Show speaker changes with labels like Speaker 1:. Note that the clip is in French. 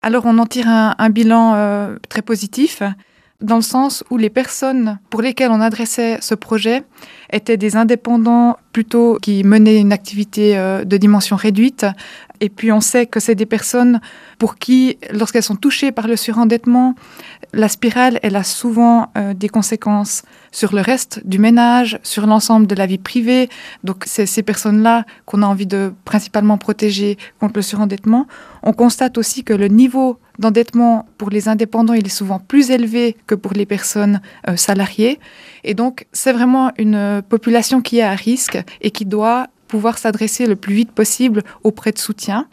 Speaker 1: Alors on en tire un bilan très positif, dans le sens où les personnes pour lesquelles on adressait ce projet étaient des indépendants plutôt qui menaient une activité de dimension réduite. Et puis on sait que c'est des personnes pour qui, lorsqu'elles sont touchées par le surendettement, la spirale, elle a souvent des conséquences sur le reste du ménage, sur l'ensemble de la vie privée. Donc c'est ces personnes-là qu'on a envie de principalement protéger contre le surendettement. On constate aussi que le niveau d'endettement pour les indépendants, il est souvent plus élevé que pour les personnes salariées. Et donc, c'est vraiment une population qui est à risque et qui doit pouvoir s'adresser le plus vite possible auprès de soutien.